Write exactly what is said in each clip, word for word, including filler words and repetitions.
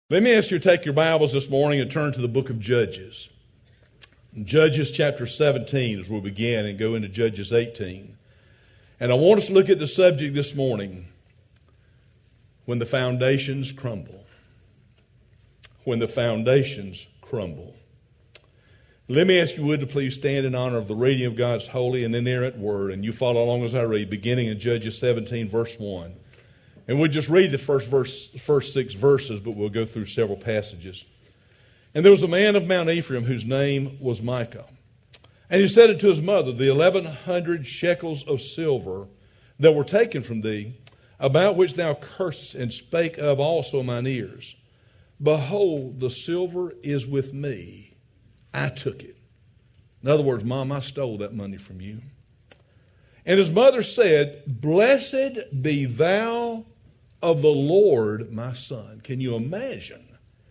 Let me ask you to take your Bibles this morning and turn to the book of Judges. Judges chapter seventeen as we'll begin and go into Judges eighteen. And I want us to look at the subject this morning, when the foundations crumble. When the foundations crumble. Let me ask you, would to please stand in honor of the reading of God's holy and inerrant word, and you follow along as I read, beginning in Judges seventeen, verse one. And we'll just read the first verse, first six verses, but we'll go through several passages. And there was a man of Mount Ephraim whose name was Micah. And he said unto his mother, the eleven hundred shekels of silver that were taken from thee, about which thou cursed and spake of also in mine ears, behold, the silver is with me. I took it. In other words, Mom, I stole that money from you. And his mother said, blessed be thou of the Lord, my son. Can you imagine?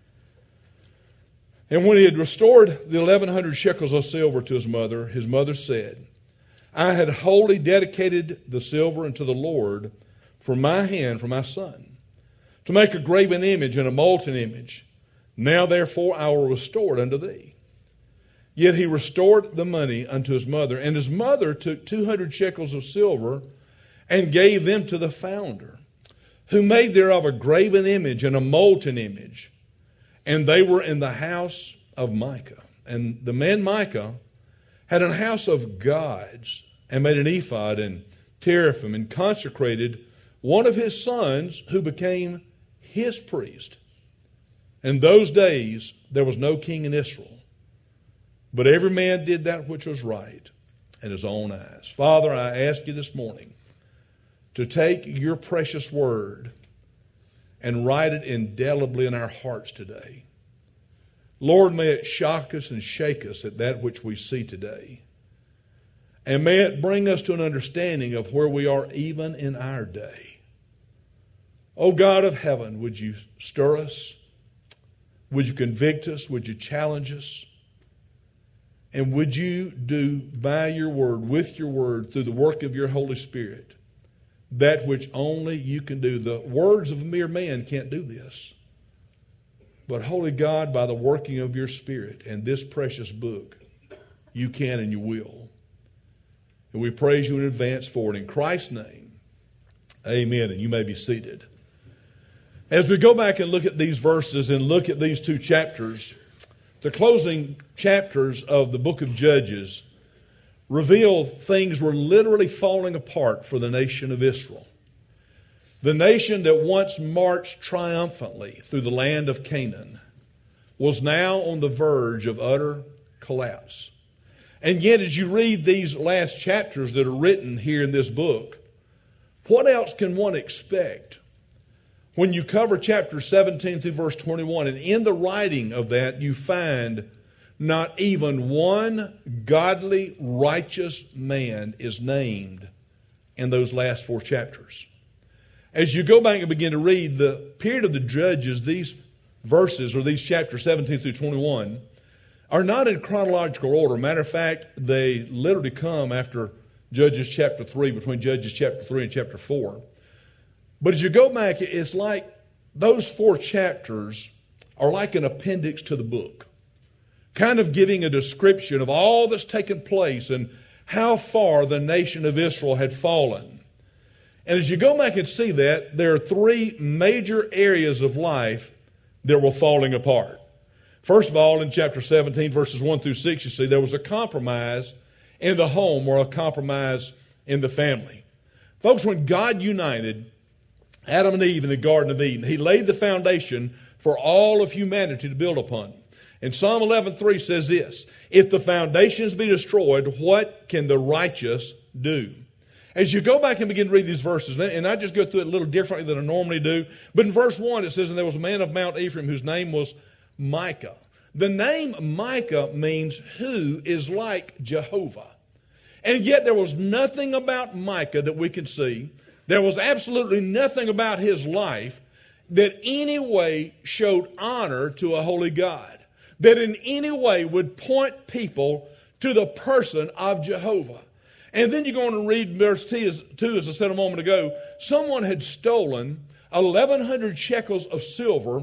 And when he had restored the eleven hundred shekels of silver to his mother, his mother said, I had wholly dedicated the silver unto the Lord from my hand for my son, to make a graven image and a molten image. Now therefore I will restore it unto thee. Yet he restored the money unto his mother, and his mother took two hundred shekels of silver and gave them to the founder, who made thereof a graven image and a molten image. And they were in the house of Micah. And the man Micah had a house of gods, and made an ephod and teraphim, and consecrated one of his sons, who became his priest. In those days there was no king in Israel, but every man did that which was right in his own eyes. Father, I ask you this morning to take your precious word and write it indelibly in our hearts today. Lord, may it shock us and shake us at that which we see today. And may it bring us to an understanding of where we are even in our day. O God of heaven, would you stir us? Would you convict us? Would you challenge us? And would you do by your word, with your word, through the work of your Holy Spirit, that which only you can do? The words of a mere man can't do this. But Holy God, by the working of your Spirit and this precious book, you can and you will. And we praise you in advance for it. In Christ's name, amen. And you may be seated. As we go back and look at these verses and look at these two chapters, the closing chapters of the book of Judges reveal things were literally falling apart for the nation of Israel. The nation that once marched triumphantly through the land of Canaan was now on the verge of utter collapse. And yet, as you read these last chapters that are written here in this book, what else can one expect when you cover chapter seventeen through verse twenty-one? And in the writing of that, you find not even one godly, righteous man is named in those last four chapters. As you go back and begin to read the period of the Judges, these verses, or these chapters seventeen through twenty-one, are not in chronological order. Matter of fact, they literally come after Judges chapter three, between Judges chapter three and chapter four. But as you go back, it's like those four chapters are like an appendix to the book, kind of giving a description of all that's taken place and how far the nation of Israel had fallen. And as you go back and see that, there are three major areas of life that were falling apart. First of all, in chapter seventeen, verses one through six, you see there was a compromise in the home, or a compromise in the family. Folks, when God united Adam and Eve in the Garden of Eden, He laid the foundation for all of humanity to build upon. And Psalm eleven three says this, if the foundations be destroyed, what can the righteous do? As you go back and begin to read these verses, and I just go through it a little differently than I normally do, but in verse one it says, and there was a man of Mount Ephraim whose name was Micah. The name Micah means who is like Jehovah. And yet there was nothing about Micah that we can see. There was absolutely nothing about his life that any way showed honor to a holy God, that in any way would point people to the person of Jehovah. And then you go on and read verse two, as I said a moment ago, someone had stolen eleven hundred shekels of silver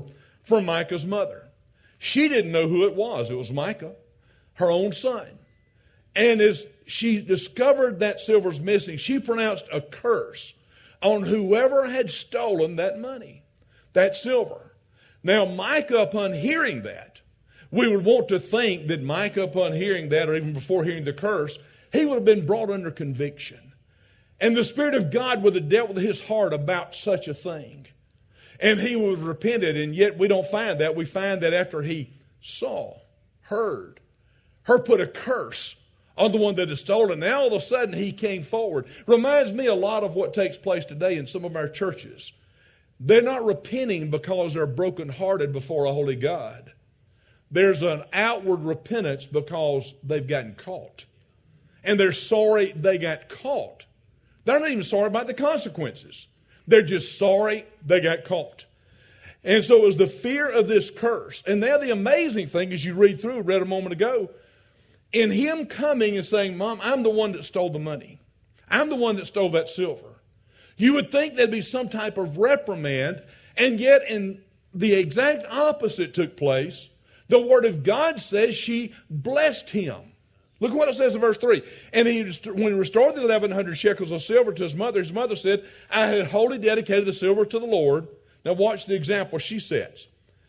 from Micah's mother. She didn't know who it was. It was Micah, her own son. And as she discovered that silver was missing, she pronounced a curse on whoever had stolen that money, that silver. Now, Micah, upon hearing that, we would want to think that Micah, upon hearing that, or even before hearing the curse, he would have been brought under conviction. And the Spirit of God would have dealt with his heart about such a thing. And he would have repented, and yet we don't find that. We find that after he saw, heard, her put a curse on the one that had stolen, now all of a sudden he came forward. Reminds me a lot of what takes place today in some of our churches. They're not repenting because they're brokenhearted before a holy God. There's an outward repentance because they've gotten caught. And they're sorry they got caught. They're not even sorry about the consequences. They're just sorry they got caught. And so it was the fear of this curse. And now the amazing thing, as you read through, read a moment ago, in him coming and saying, Mom, I'm the one that stole the money. I'm the one that stole that silver. You would think there'd be some type of reprimand, and yet in the exact opposite took place. The Word of God says she blessed him. Look at what it says in verse three. And he, when he restored the eleven hundred shekels of silver to his mother, his mother said, I had wholly dedicated the silver to the Lord. Now watch the example she sets.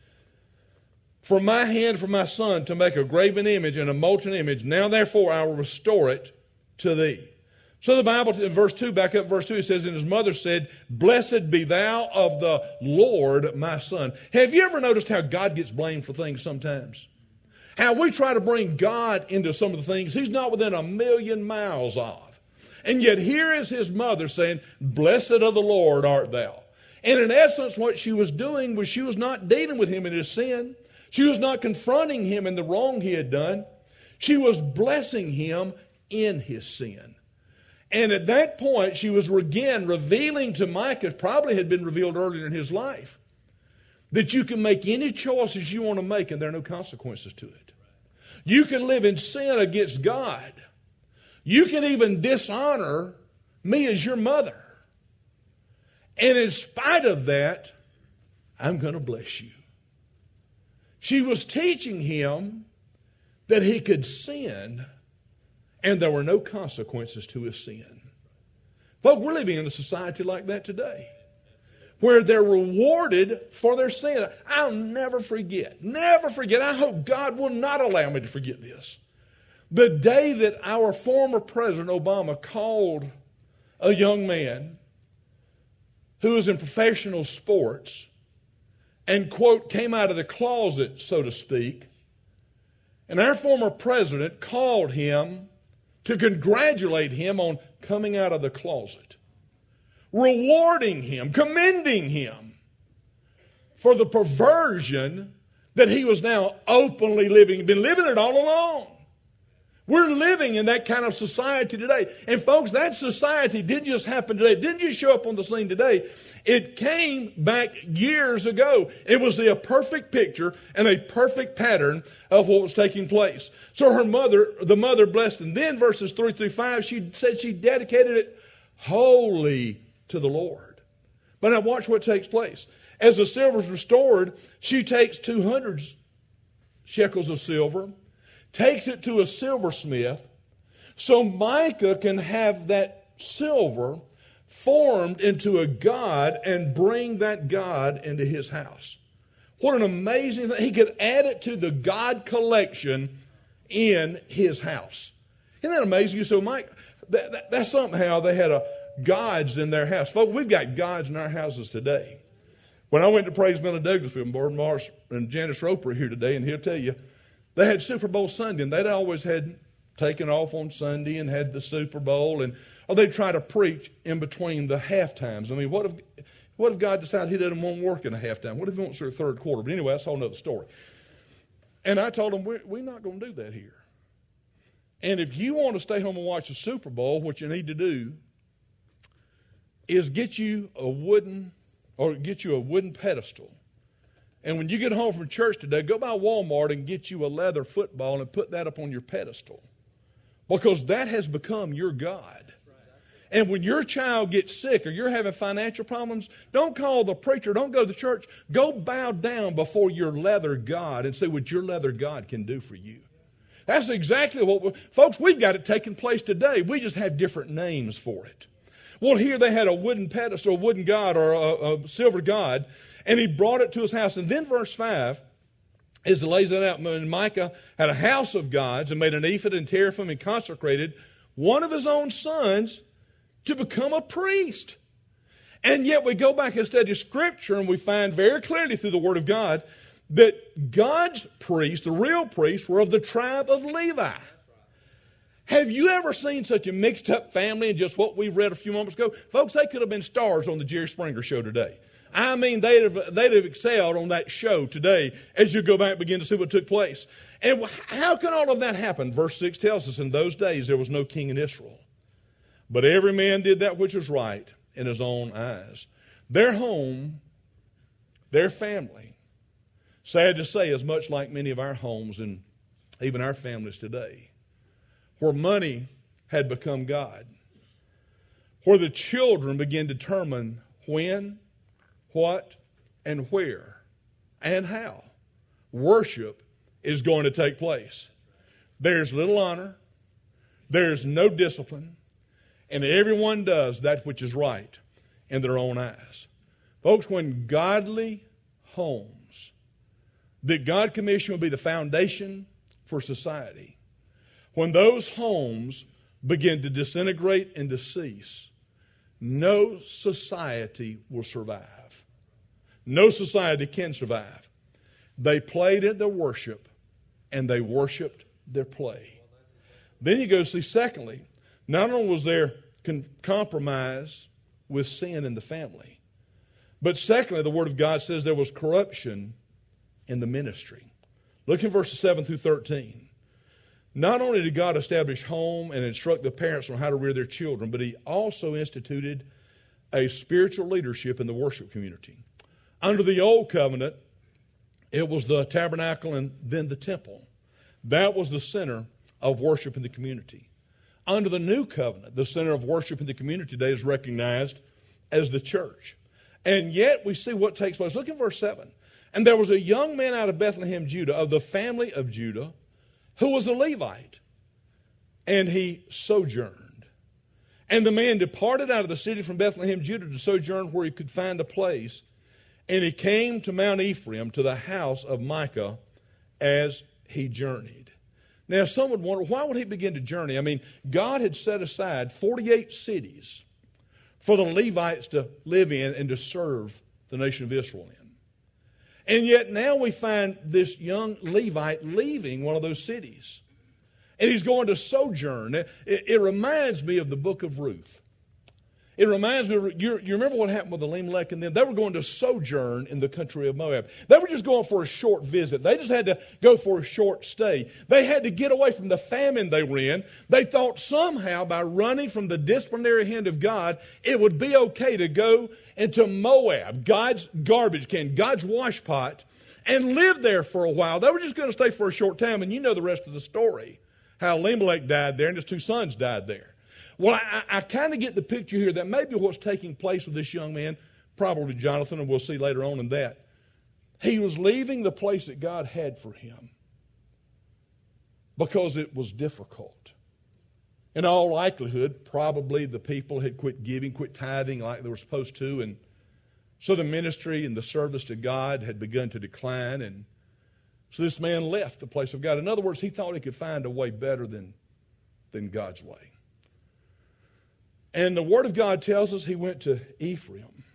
For my hand, for my son, to make a graven image and a molten image. Now therefore I will restore it to thee. So the Bible in verse two, back up in verse two, it says, and his mother said, Blessed be thou of the Lord, my son. Have you ever noticed how God gets blamed for things sometimes? How we try to bring God into some of the things he's not within a million miles of. And yet here is his mother saying, Blessed of the Lord art thou. And in essence, what she was doing was she was not dealing with him in his sin. She was not confronting him in the wrong he had done. She was blessing him in his sin. And at that point, she was again revealing to Micah, probably had been revealed earlier in his life, that you can make any choices you want to make and there are no consequences to it. You can live in sin against God. You can even dishonor me as your mother. And in spite of that, I'm going to bless you. She was teaching him that he could sin and there were no consequences to his sin. Folks, we're living in a society like that today, where they're rewarded for their sin. I'll never forget, never forget. I hope God will not allow me to forget this. The day that our former President Obama called a young man who was in professional sports and, quote, came out of the closet, so to speak, and our former president called him to congratulate him on coming out of the closet, rewarding him, commending him for the perversion that he was now openly living. He'd been living it all along. We're living in that kind of society today. And folks, that society didn't just happen today. It didn't just show up on the scene today. It came back years ago. It was a perfect picture and a perfect pattern of what was taking place. So her mother, the mother blessed, and then verses three through five, she said she dedicated it wholly to the Lord. But now watch what takes place. As the silver is restored, she takes two hundred shekels of silver, takes it to a silversmith, so Micah can have that silver formed into a god and bring that god into his house. What an amazing thing. He could add it to the God collection in his house. Isn't that amazing? So Mike, that, that, that's somehow they had a gods in their house. Folks, we've got gods in our houses today. When I went to Praise Mill in Douglasville, Barb Marsh and Janice Roper are here today, and he'll tell you, they had Super Bowl Sunday, and they'd always had taken off on Sunday and had the Super Bowl, and or they'd try to preach in between the half times. I mean, what if what if God decided he didn't want to work in a halftime? What if he wants their third quarter? But anyway, that's a whole other story. And I told them, we're, we're not going to do that here. And if you want to stay home and watch the Super Bowl, what you need to do is get you a wooden, or get you a wooden pedestal. And when you get home from church today, go by Walmart and get you a leather football and put that up on your pedestal. Because that has become your God. And when your child gets sick or you're having financial problems, don't call the preacher, don't go to the church. Go bow down before your leather God and see what your leather God can do for you. That's exactly what, we, folks, we've got it taking place today. We just have different names for it. Well, here they had a wooden pedestal, a wooden god or a, a silver god, and he brought it to his house. And then verse five, as it lays it out, and Micah had a house of gods and made an ephod and teraphim and consecrated one of his own sons to become a priest. And yet we go back and study Scripture and we find very clearly through the Word of God that God's priests, the real priests, were of the tribe of Levi. Have you ever seen such a mixed up family in just what we read a few moments ago? Folks, they could have been stars on the Jerry Springer show today. I mean, they'd have, they'd have excelled on that show today as you go back and begin to see what took place. And how can all of that happen? Verse six tells us, in those days there was no king in Israel, but every man did that which was right in his own eyes. Their home, their family, sad to say, is much like many of our homes and even our families today, where money had become God, where the children began to determine when, what, and where, and how worship is going to take place. There's little honor, there's no discipline, and everyone does that which is right in their own eyes. Folks, when godly homes that God commissioned will be the foundation for society, when those homes begin to disintegrate and to cease, no society will survive. No society can survive. They played at their worship and they worshiped their play. Then you go see, secondly, not only was there con- compromise with sin in the family, but secondly, the Word of God says there was corruption in the ministry. Look in verses seven through thirteen. Not only did God establish home and instruct the parents on how to rear their children, but He also instituted a spiritual leadership in the worship community. Under the Old Covenant, it was the tabernacle and then the temple. That was the center of worship in the community. Under the New Covenant, the center of worship in the community today is recognized as the church. And yet we see what takes place. Look at verse seven. And there was a young man out of Bethlehem, Judah, of the family of Judah, who was a Levite, and he sojourned. And the man departed out of the city from Bethlehem, Judah, to sojourn where he could find a place. And he came to Mount Ephraim, to the house of Micah, as he journeyed. Now, some would wonder, why would he begin to journey? I mean, God had set aside forty-eight cities for the Levites to live in and to serve the nation of Israel in. And yet now we find this young Levite leaving one of those cities. And he's going to sojourn. It, it reminds me of the book of Ruth. It reminds me, of, you, you remember what happened with Elimelech and them? They were going to sojourn in the country of Moab. They were just going for a short visit. They just had to go for a short stay. They had to get away from the famine they were in. They thought somehow by running from the disciplinary hand of God, it would be okay to go into Moab, God's garbage can, God's wash pot, and live there for a while. They were just going to stay for a short time, and you know the rest of the story, how Elimelech died there and his two sons died there. Well, I, I kind of get the picture here that maybe what's taking place with this young man, probably Jonathan, and we'll see later on in that, he was leaving the place that God had for him because it was difficult. In all likelihood, probably the people had quit giving, quit tithing like they were supposed to, and so the ministry and the service to God had begun to decline, and so this man left the place of God. In other words, he thought he could find a way better than, than God's way. And the Word of God tells us he went to Ephraim.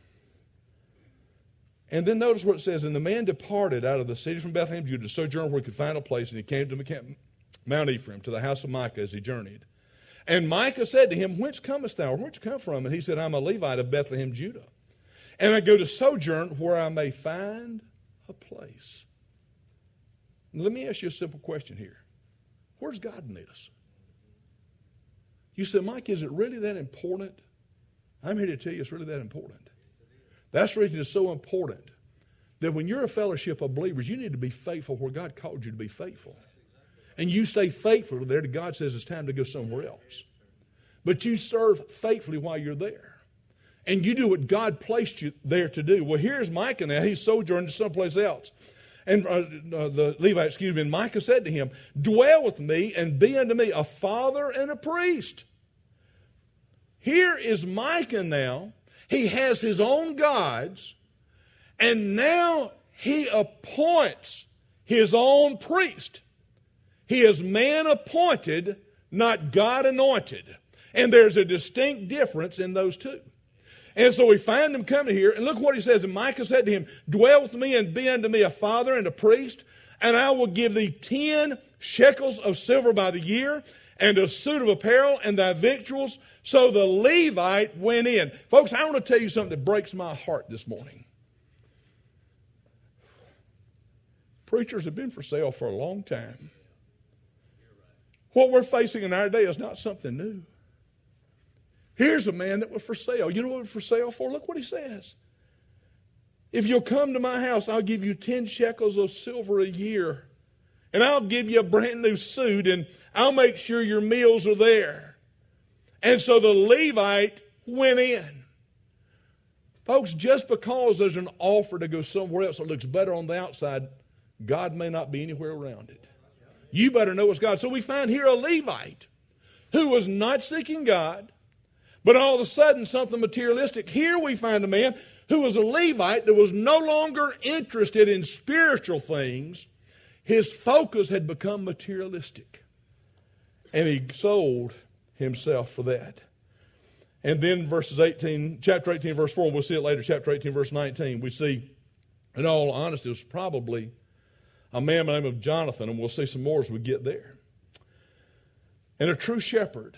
And then notice what it says, and the man departed out of the city from Bethlehem, Judah, to sojourn where he could find a place, and he came to Mount Ephraim, to the house of Micah as he journeyed. And Micah said to him, whence comest thou, or where'd you come from? And he said, I'm a Levite of Bethlehem, Judah. And I go to sojourn where I may find a place. Now, let me ask you a simple question here. Where's God need us? You said, Mike, is it really that important? I'm here to tell you it's really that important. That's the reason it's so important that when you're a fellowship of believers, you need to be faithful where God called you to be faithful. And you stay faithful there till God says it's time to go somewhere else. but you serve faithfully while you're there. And you do what God placed you there to do. Well, here's Micah now. He's sojourned someplace else. And uh, uh, the Levite, excuse me, and Micah said to him, dwell with me and be unto me a father and a priest. Here is Micah now. He has his own gods. And now he appoints his own priest. He is man appointed, not God anointed. And there's a distinct difference in those two. And so we find him coming here, and look what he says. And Micah said to him, dwell with me and be unto me a father and a priest, and I will give thee ten shekels of silver by the year, and a suit of apparel, and thy victuals. So the Levite went in. Folks, I want to tell you something that breaks my heart this morning. Preachers have been for sale for a long time. What we're facing in our day is not something new. Here's a man that was for sale. You know what he was for sale for? Look what he says. If you'll come to my house, I'll give you ten shekels of silver a year. And I'll give you a brand new suit, and I'll make sure your meals are there. And so the Levite went in. Folks, just because there's an offer to go somewhere else that looks better on the outside, God may not be anywhere around it. You better know it's God. So we find here a Levite who was not seeking God, but all of a sudden something materialistic. Here we find a man who was a Levite that was no longer interested in spiritual things. His focus had become materialistic. And he sold himself for that. And then verses eighteen, chapter eighteen, verse four, and we'll see it later, chapter eighteen, verse nineteen, we see, in all honesty, it was probably a man by the name of Jonathan, and we'll see some more as we get there. And a true shepherd,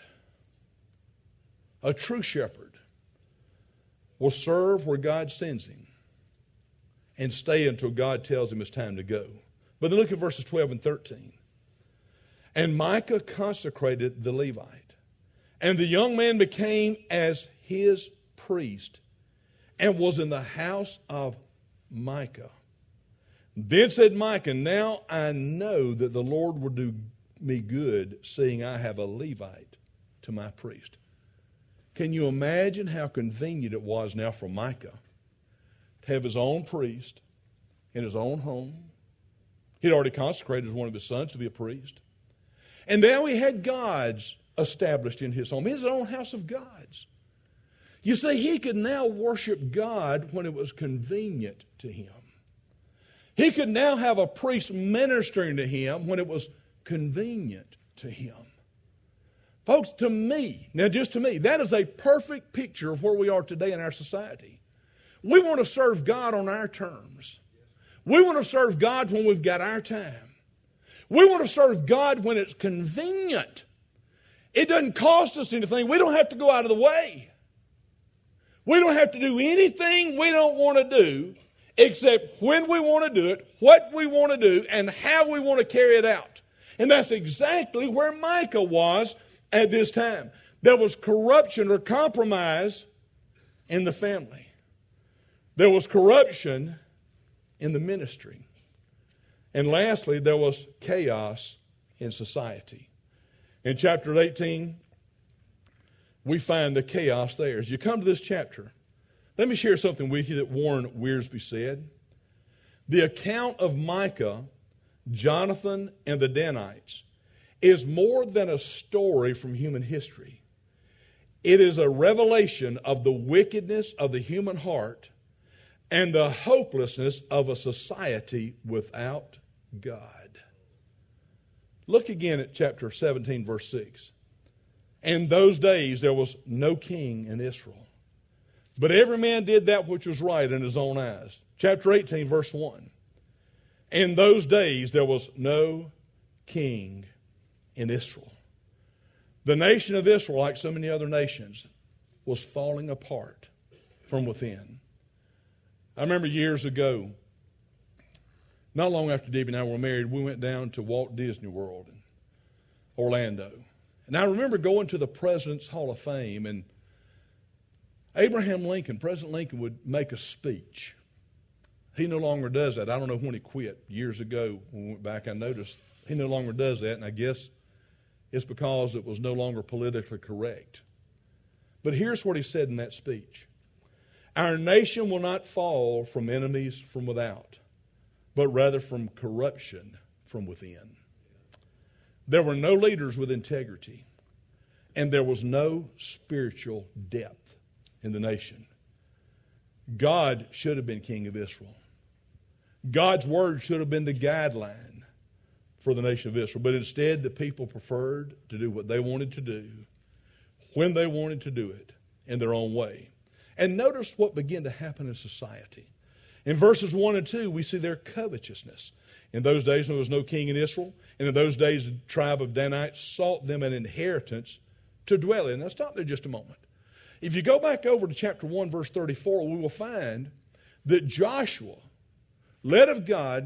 a true shepherd will serve where God sends him and stay until God tells him it's time to go. But then look at verses twelve and thirteen. And Micah consecrated the Levite, and the young man became as his priest and was in the house of Micah. Then said Micah, now I know that the Lord will do me good, seeing I have a Levite to my priest. Can you imagine how convenient it was now for Micah to have his own priest in his own home? He'd already consecrated one of his sons to be a priest. And now he had gods established in his home, his own house of gods. You see, he could now worship God when it was convenient to him. He could now have a priest ministering to him when it was convenient to him. Folks, to me, now just to me, that is a perfect picture of where we are today in our society. We want to serve God on our terms. We want to serve God when we've got our time. We want to serve God when it's convenient. It doesn't cost us anything. We don't have to go out of the way. We don't have to do anything we don't want to do except when we want to do it, what we want to do, and how we want to carry it out. And that's exactly where Micah was at this time. There was corruption or compromise in the family. There was corruption in the ministry. And lastly, there was chaos in society. In chapter eighteen, we find the chaos there. As you come to this chapter, let me share something with you that Warren Wiersbe said. The account of Micah, Jonathan, and the Danites is more than a story from human history. It is a revelation of the wickedness of the human heart and the hopelessness of a society without God. Look again at chapter seventeen, verse six. In those days there was no king in Israel, but every man did that which was right in his own eyes. Chapter eighteen, verse one. In those days there was no king in Israel. The nation of Israel, like so many other nations, was falling apart from within. I remember years ago, not long after Debbie and I were married, we went down to Walt Disney World in Orlando. And I remember going to the President's Hall of Fame, and Abraham Lincoln, President Lincoln, would make a speech. He no longer does that. I don't know when he quit. Years ago, when we went back, I noticed he no longer does that, and I guess it's because it was no longer politically correct But here's what he said in that speech. Our nation will not fall from enemies from without, but rather from corruption from within. There were no leaders with integrity, and there was no spiritual depth in the nation. God should have been king of Israel. God's word should have been the guideline for the nation of Israel. But instead, the people preferred to do what they wanted to do, when they wanted to do it, in their own way. And notice what began to happen in society. In verses one and two, we see their covetousness. In those days, there was no king in Israel. And in those days, the tribe of Danites sought them an inheritance to dwell in. Now, stop there just a moment. If you go back over to chapter one, verse thirty-four, we will find that Joshua, led of God,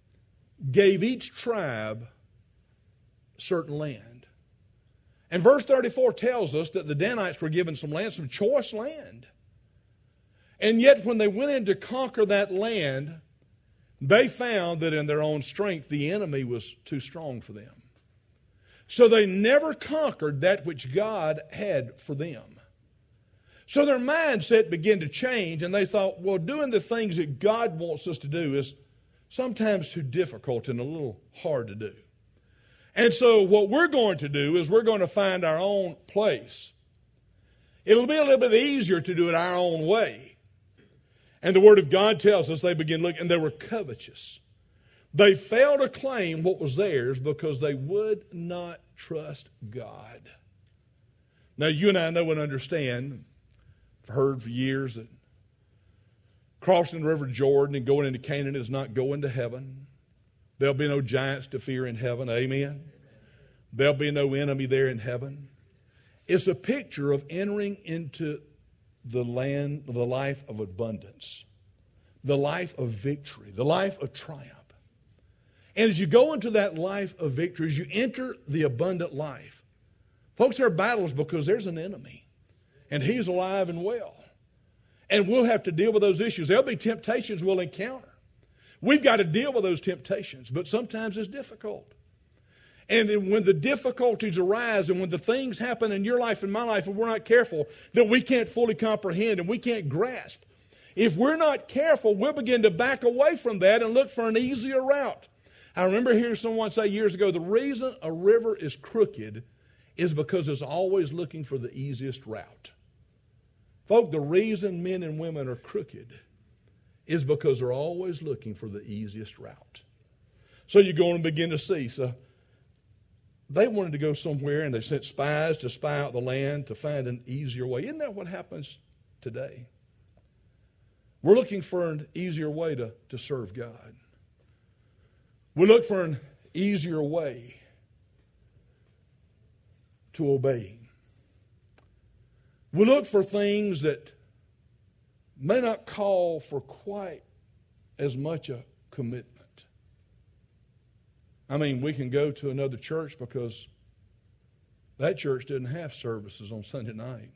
gave each tribe certain land. And verse thirty-four tells us that the Danites were given some land, some choice land. And yet when they went in to conquer that land, they found that in their own strength the enemy was too strong for them. So they never conquered that which God had for them. So their mindset began to change, and they thought, well, doing the things that God wants us to do is sometimes too difficult and a little hard to do. And so what we're going to do is we're going to find our own place. It'll be a little bit easier to do it our own way. And the Word of God tells us they began looking, and they were covetous. They failed to claim what was theirs because they would not trust God. Now, you and I know and understand, I've heard for years that crossing the River Jordan and going into Canaan is not going to heaven. There'll be no giants to fear in heaven. Amen. There'll be no enemy there in heaven. It's a picture of entering into the land, the life of abundance, the life of victory, the life of triumph. And as you go into that life of victory, as you enter the abundant life, folks, there are battles because there's an enemy. And he's alive and well. And we'll have to deal with those issues. There'll be temptations we'll encounter. We've got to deal with those temptations, but sometimes it's difficult. And then when the difficulties arise and when the things happen in your life and my life and we're not careful, that we can't fully comprehend and we can't grasp, if we're not careful, we'll begin to back away from that and look for an easier route. I remember hearing someone say years ago, the reason a river is crooked is because it's always looking for the easiest route. Folks, the reason men and women are crooked is because they're always looking for the easiest route. So you go and begin to see. So they wanted to go somewhere, and they sent spies to spy out the land to find an easier way. Isn't that what happens today? We're looking for an easier way to, to serve God. We look for an easier way to obey Him. We look for things that may not call for quite as much a commitment. I mean, we can go to another church because that church didn't have services on Sunday night.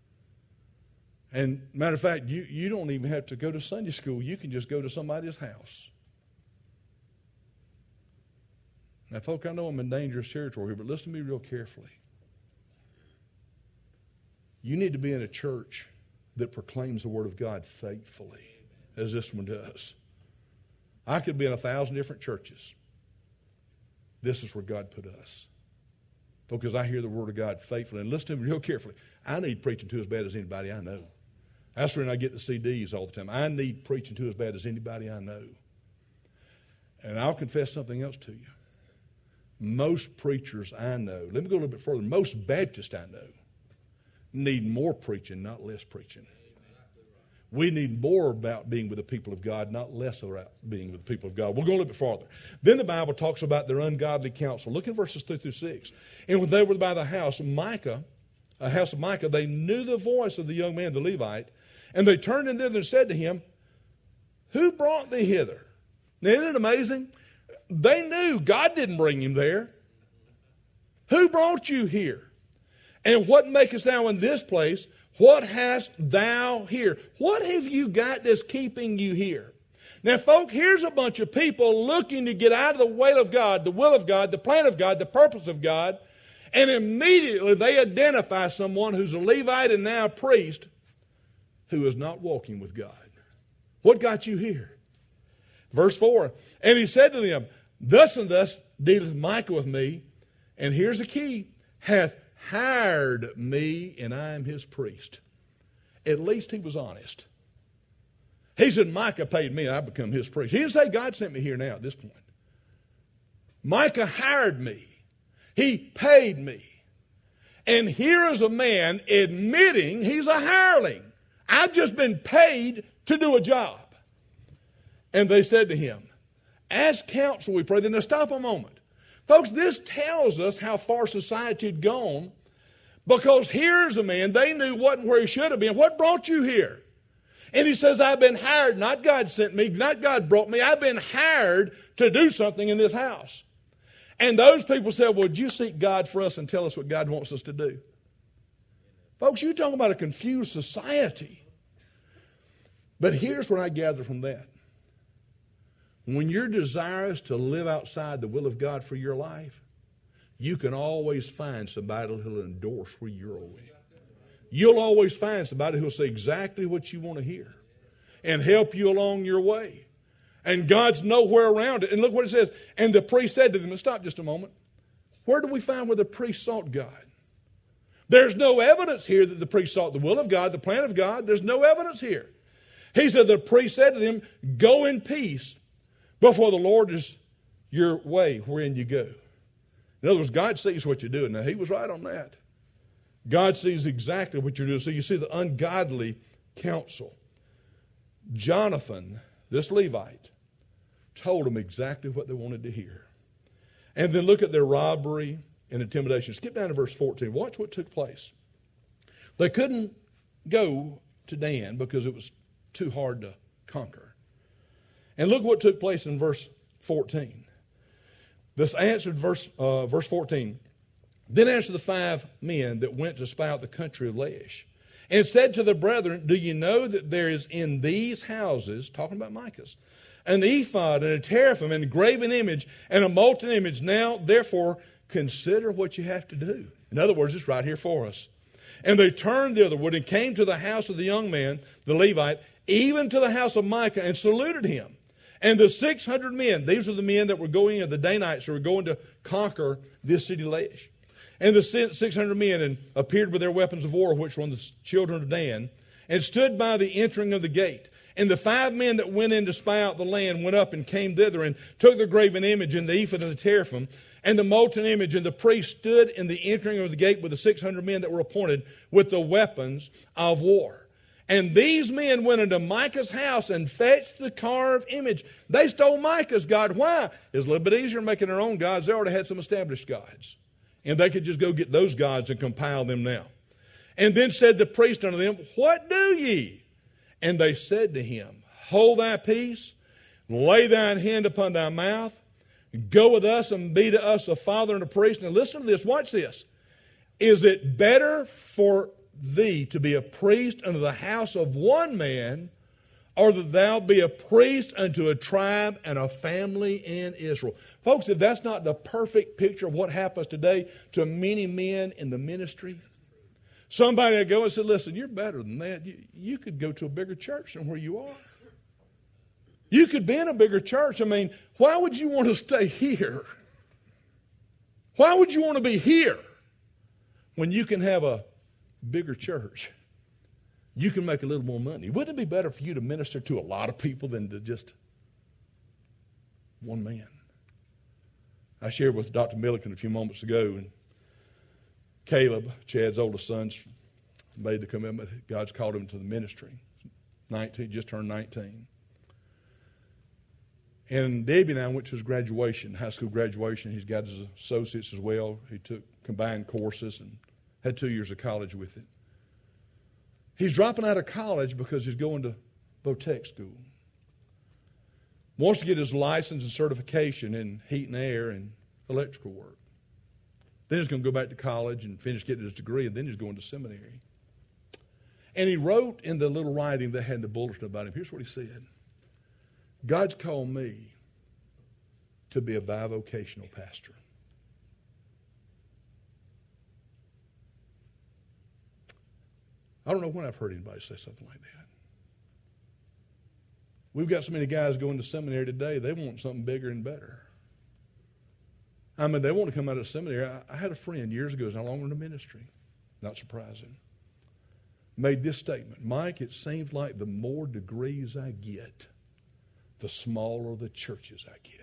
And matter of fact, you, you don't even have to go to Sunday school. You can just go to somebody's house. Now, folk, I know I'm in dangerous territory here, but listen to me real carefully. You need to be in a church that proclaims the Word of God faithfully, as this one does. I could be in a thousand different churches. This is where God put us. Because I hear the Word of God faithfully. And listen to me real carefully. I need preaching to as bad as anybody I know. That's when I get the C Ds all the time. I need preaching to as bad as anybody I know. And I'll confess something else to you. Most preachers I know, let me go a little bit further, most Baptists I know need more preaching, not less preaching. We need more about being with the people of God, not less about being with the people of God. We'll go a little bit farther. Then the Bible talks about their ungodly counsel. Look at verses two through six. And when they were by the house of Micah, a house of Micah, they knew the voice of the young man, the Levite, and they turned in thither and said to him, "Who brought thee hither?" Now, isn't it amazing? They knew God didn't bring him there. Who brought you here? And what makest thou in this place? What hast thou here? What have you got that's keeping you here? Now, folk, here's a bunch of people looking to get out of the way of God, the will of God, the plan of God, the purpose of God. And immediately they identify someone who's a Levite and now a priest who is not walking with God. What got you here? Verse four, and he said to them, thus and thus dealeth Micah with me, and here's the key, hath hired me, and I am his priest. At least he was honest. He said, Micah paid me, and I become his priest. He didn't say God sent me here now at this point. Micah hired me. He paid me. And here is a man admitting he's a hireling. I've just been paid to do a job. And they said to him, as counsel we pray. Then now stop a moment. Folks, this tells us how far society had gone, because here's a man they knew wasn't where he should have been. What brought you here? And he says, I've been hired. Not God sent me. Not God brought me. I've been hired to do something in this house. And those people said, well, would you seek God for us and tell us what God wants us to do? Folks, you're talking about a confused society. But here's what I gather from that. When you're desirous to live outside the will of God for your life, you can always find somebody who'll endorse where you're going. You'll always find somebody who'll say exactly what you want to hear and help you along your way. And God's nowhere around it. And look what it says. And the priest said to them, and stop just a moment. Where do we find where the priest sought God? There's no evidence here that the priest sought the will of God, the plan of God. There's no evidence here. He said, the priest said to them, go in peace before the Lord is your way wherein you go. In other words, God sees what you're doing. Now, he was right on that. God sees exactly what you're doing. So you see the ungodly counsel. Jonathan, this Levite, told them exactly what they wanted to hear. And then look at their robbery and intimidation. Skip down to verse fourteen. Watch what took place. They couldn't go to Dan because it was too hard to conquer. And look what took place in verse fourteen. This answered verse, uh, verse fourteen. Then answered the five men that went to spy out the country of Laish, and said to the brethren, do you know that there is in these houses, talking about Micah's, an ephod and a teraphim and a graven image and a molten image? Now, therefore, consider what you have to do. In other words, it's right here for us. And they turned thitherward and came to the house of the young man, the Levite, even to the house of Micah, and saluted him. And the six hundred men, these were the men that were going, the Danites who were going to conquer this city Laish. And the six hundred men and appeared with their weapons of war, which were on the children of Dan, and stood by the entering of the gate. And the five men that went in to spy out the land went up and came thither and took the graven image and the ephod and the teraphim and the molten image. And the priest stood in the entering of the gate with the six hundred men that were appointed with the weapons of war. And these men went into Micah's house and fetched the carved image. They stole Micah's God. Why? It's a little bit easier making their own gods. They already had some established gods. And they could just go get those gods and compile them now. And then said the priest unto them, what do ye? And they said to him, hold thy peace, lay thine hand upon thy mouth, go with us and be to us a father and a priest. Now listen to this, watch this. Is it better for thee to be a priest unto the house of one man, or that thou be a priest unto a tribe and a family in Israel? Folks, if that's not the perfect picture of what happens today to many men in the ministry, somebody would go and say, listen, you're better than that. You, you could go to a bigger church than where you are. You could be in a bigger church. I mean, why would you want to stay here? Why would you want to be here when you can have a bigger church? You can make a little more money. Wouldn't it be better for you to minister to a lot of people than to just one man? I shared with Doctor Milliken a few moments ago, and Caleb, Chad's oldest son, made the commitment. God's called him to the ministry. nineteen, just turned nineteen. And Debbie and I went to his graduation, high school graduation. He's got his associates as well. He took combined courses and had two years of college with it. He's dropping out of college because he's going to Votech school. Wants to get his license and certification in heat and air and electrical work. Then he's going to go back to college and finish getting his degree, and then he's going to seminary. And he wrote in the little writing that had the bulletin about him, here's what he said. God's called me to be a bivocational pastor. I don't know when I've heard anybody say something like that. We've got so many guys going to seminary today, they want something bigger and better. I mean, they want to come out of seminary. I, I had a friend years ago who's no longer in the ministry. Not surprising. Made this statement: Mike, it seems like the more degrees I get, the smaller the churches I get.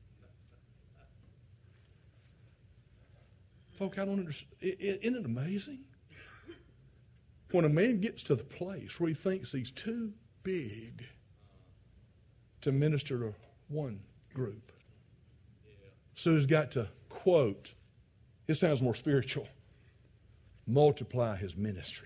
Folk, I don't understand. Isn't it amazing? When a man gets to the place where he thinks he's too big to minister to one group, so he's got to, quote, it sounds more spiritual, multiply his ministry.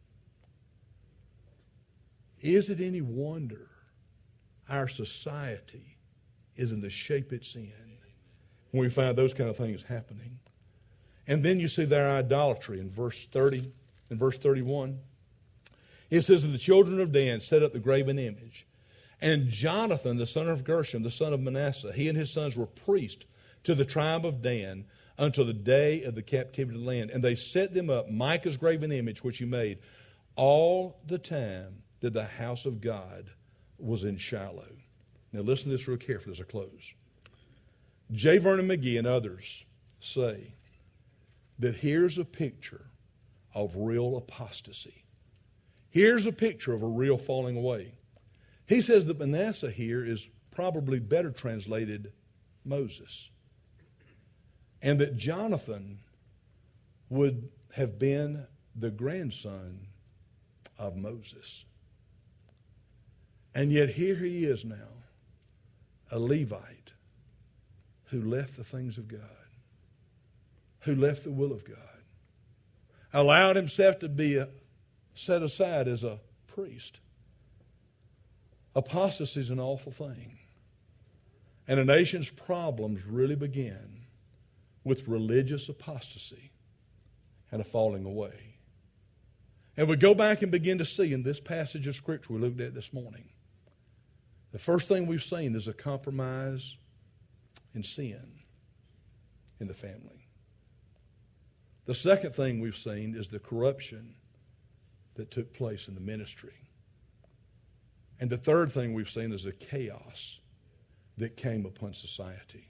Is it any wonder our society is in the shape it's in when we find those kind of things happening? And then you see their idolatry in verse thirty, in verse thirty-one. It says that the children of Dan set up the graven image. And Jonathan, the son of Gershom, the son of Manasseh, he and his sons were priests to the tribe of Dan until the day of the captivity of the land. And they set them up, Micah's graven image, which he made, all the time that the house of God was in Shiloh. Now listen to this real carefully as I close. J. Vernon McGee and others say that here's a picture of real apostasy. Here's a picture of a real falling away. He says that Manasseh here is probably better translated Moses. And that Jonathan would have been the grandson of Moses. And yet here he is now, a Levite who left the things of God, who left the will of God, allowed himself to be a, set aside as a priest. Apostasy is an awful thing. And a nation's problems really begin with religious apostasy and a falling away. And we go back and begin to see in this passage of Scripture we looked at this morning, the first thing we've seen is a compromise in sin in the family. The second thing we've seen is the corruption that took place in the ministry. And the third thing we've seen is the chaos that came upon society.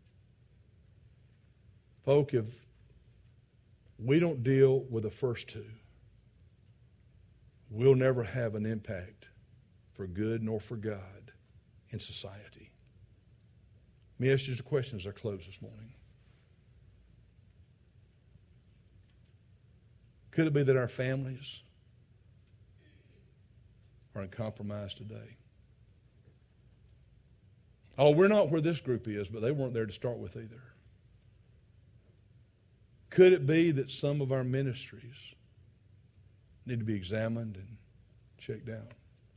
Folk, if we don't deal with the first two, we'll never have an impact for good nor for God in society. Let me ask you just a question as I close this morning. Could it be that our families are in compromise today? Oh, we're not where this group is, but they weren't there to start with either. Could it be that some of our ministries need to be examined and checked out?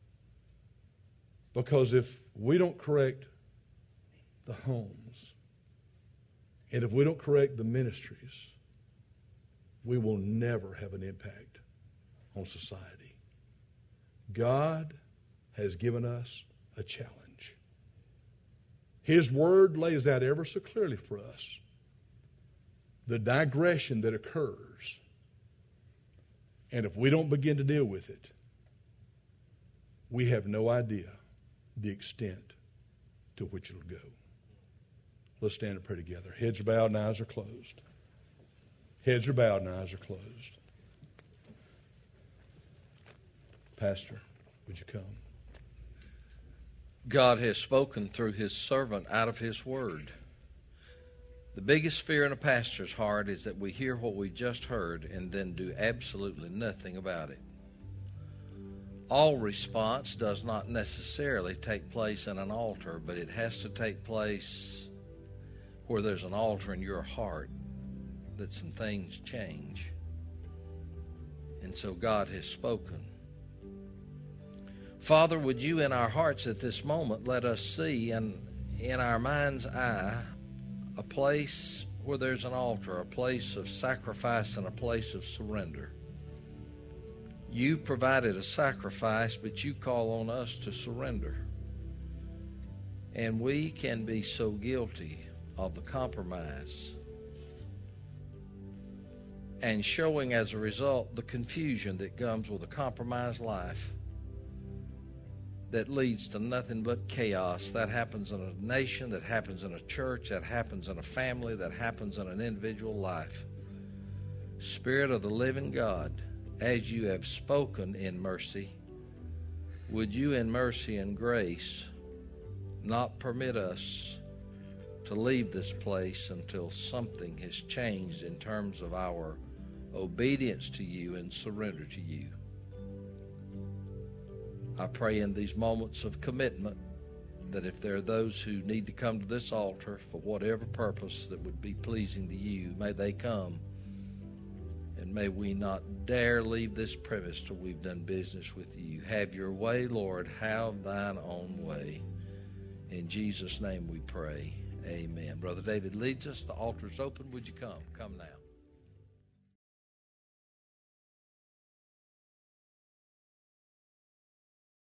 Because if we don't correct the homes, and if we don't correct the ministries, we will never have an impact on society. God has given us a challenge. His Word lays out ever so clearly for us the digression that occurs. And if we don't begin to deal with it, we have no idea the extent to which it'll go. Let's stand and pray together. Heads are bowed and eyes are closed. Heads are bowed and eyes are closed. Pastor, would you come? God has spoken through His servant out of His Word. The biggest fear in a pastor's heart is that we hear what we just heard and then do absolutely nothing about it. All response does not necessarily take place in an altar, but it has to take place where there's an altar in your heart, that some things change. And so God has spoken. Father, would you in our hearts at this moment let us see and in our mind's eye a place where there's an altar, a place of sacrifice and a place of surrender. You provided a sacrifice, but you call on us to surrender. And we can be so guilty of the compromise and showing as a result the confusion that comes with a compromised life that leads to nothing but chaos. That happens in a nation, that happens in a church, that happens in a family, that happens in an individual life. Spirit of the living God, as you have spoken in mercy, would you in mercy and grace not permit us to leave this place until something has changed in terms of our obedience to you and surrender to you. I pray in these moments of commitment that if there are those who need to come to this altar for whatever purpose that would be pleasing to you, may they come. And may we not dare leave this premise till we've done business with you. Have your way, Lord. Have thine own way. In Jesus' name we pray. Amen. Brother David leads us. The altar's open. Would you come? Come now.